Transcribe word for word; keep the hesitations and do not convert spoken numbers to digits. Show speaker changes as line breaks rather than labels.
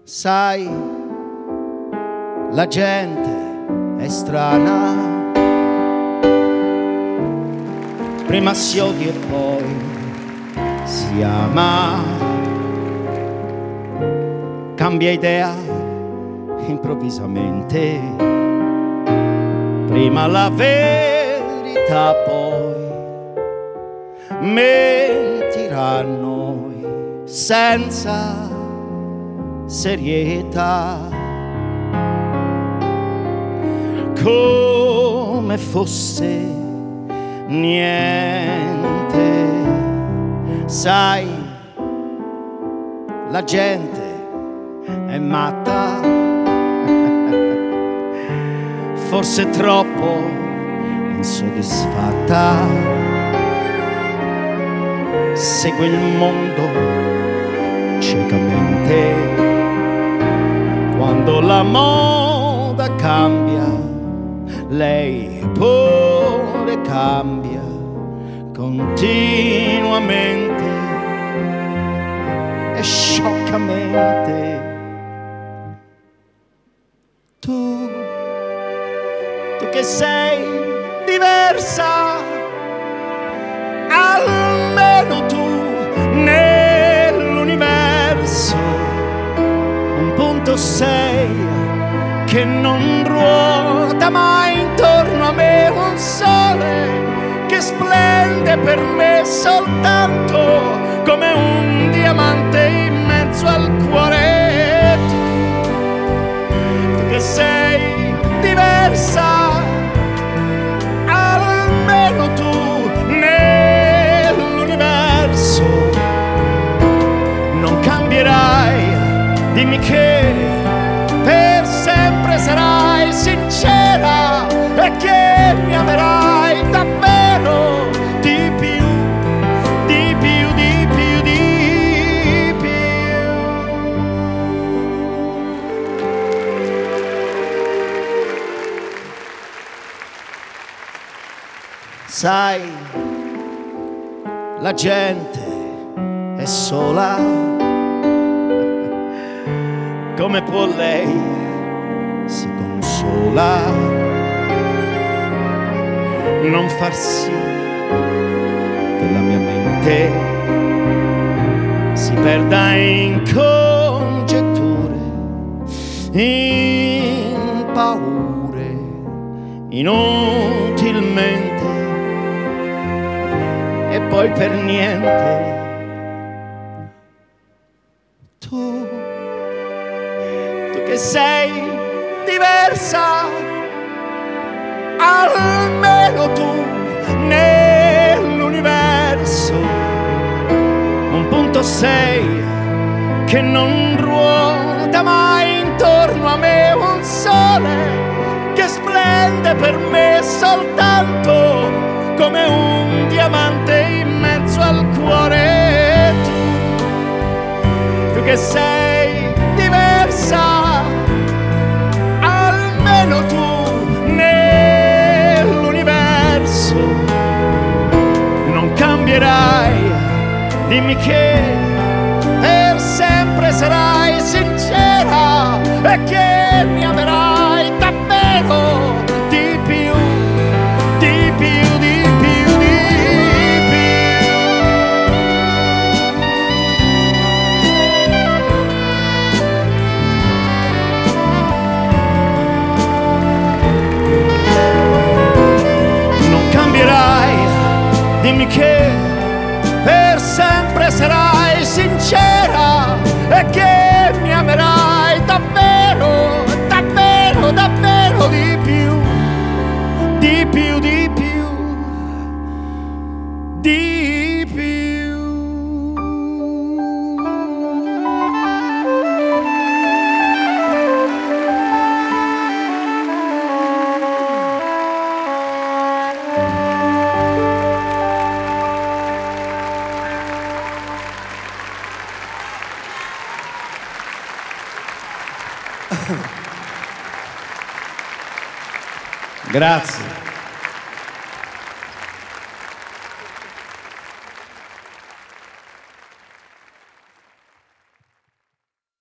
Sai, la gente è strana, prima si odia e poi si ama, cambia idea improvvisamente, prima la verità poi mentirà a noi senza serietà, come fosse niente. Sai, la gente è matta, forse troppo insoddisfatta, segue il mondo ciecamente. Quando la moda cambia, lei pure cambia continuamente e scioccamente. Tu, tu che sei diversa, almeno tu nell'universo un punto sei che non ruota mai intorno a me, un sole che splende per me soltanto come un diamante in mezzo al cuore. Tu, tu che sei diversa, almeno tu nell'universo non cambierai, dimmi che per sempre sarai sincera e che mi amerai davvero di più, di più, di più, di più. Sai, la gente è sola, come può lei si consola, non far sì che la mia mente si perda in congetture, in paure, inutilmente e poi per niente. Tu, tu che sei diversa, almeno tu nell'universo un punto sei che non ruota mai intorno a me, un sole che splende per me soltanto come un diamante in mezzo al cuore. Tu, tu che sei diversa, almeno tu nell'universo non cambierai, dimmi che per sempre sarai sincera e che mi amerai davvero di più, di più, di più, di dimmi che per sempre sarai sincera e che mi amerai davvero, davvero, davvero di più, di più, di più, di più. Grazie.